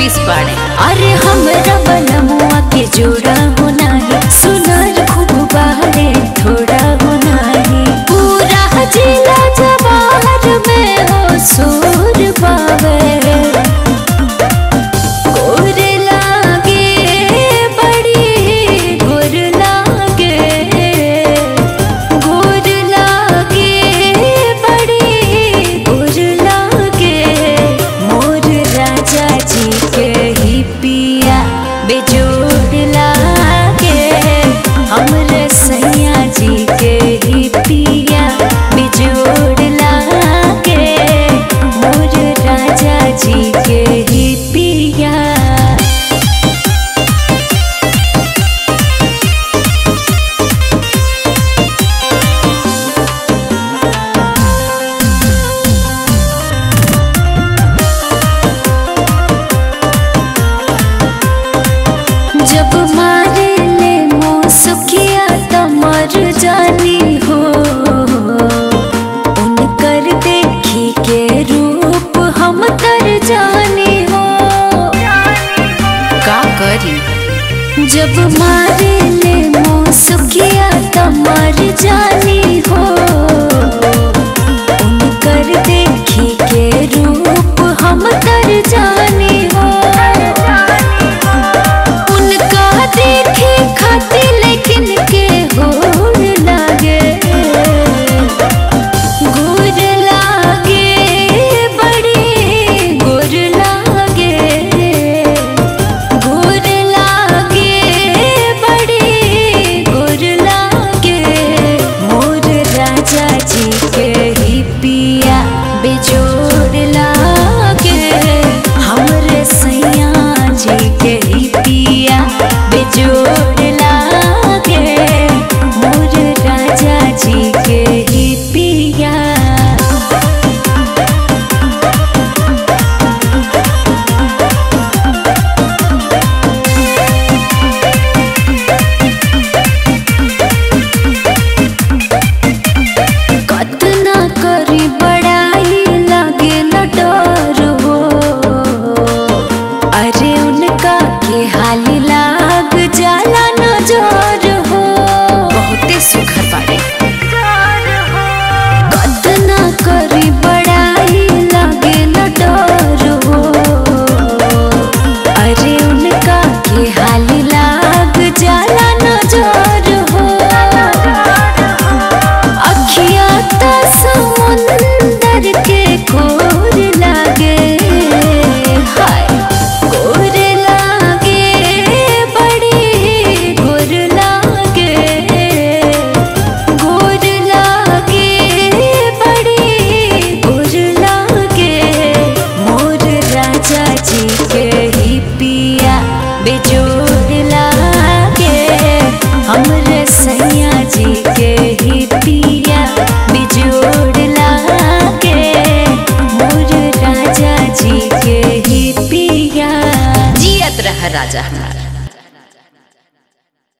पीस पाड़े। अरे हमरा बनमुआ के जोड़ा होना है, सुनर खूब बारे थोड़ा होना है। पूरा जिला जवाहर में हो सूर बावे, गोर लागे बड़ी गोर लागे, गोर लागे बड़ी गोर लागे। मोर राजा जी के ही पिया बेजोड़ लागे, हमरे सैया जी के ही पिया बेजोड़ लागे। मोर राजा जी के ही पिया। जब मारे ले मौसुकिया त मर जानी हो, उनकर देखी के रूप हम तर जानी हो। का करी जब मारे ले मौसुकिया त मर जानी हो, उनकर देखी के रूप हम तर जानी हो। उनका देखे खाती लेकिन के होर लागे, गोर लागे बड़ी गोर लागे, गोर लागे बड़ी गोर लागे। मोर राजा जी के ही पिया बेजोड़ लागे, हमरे सैया जी के ही पिया बेजोड़ लागे। मोर राजा जी के ही पिया। कतना करी बड़ाई लागे न डर हो, अरे उनका के हाल लाग जाला नजर हो। बहुते सुखर बाड़े। कतना करी बड़ाई लागे न डर हो, अरे उनका के हाल लाग जाला नजर हो। अखिया त समुंदर के घोर लागे, हाय गोर लागे बड़ी गोर लागे, गोर लागे बड़ी गोर लागे। मोर राजा जी के ही पिया बेजोड़ लागे, हमरे सैया जी के ही पिया बेजोड़ लागे। मोर राजा जी के ही पिया। जियत रह राजा हमारा।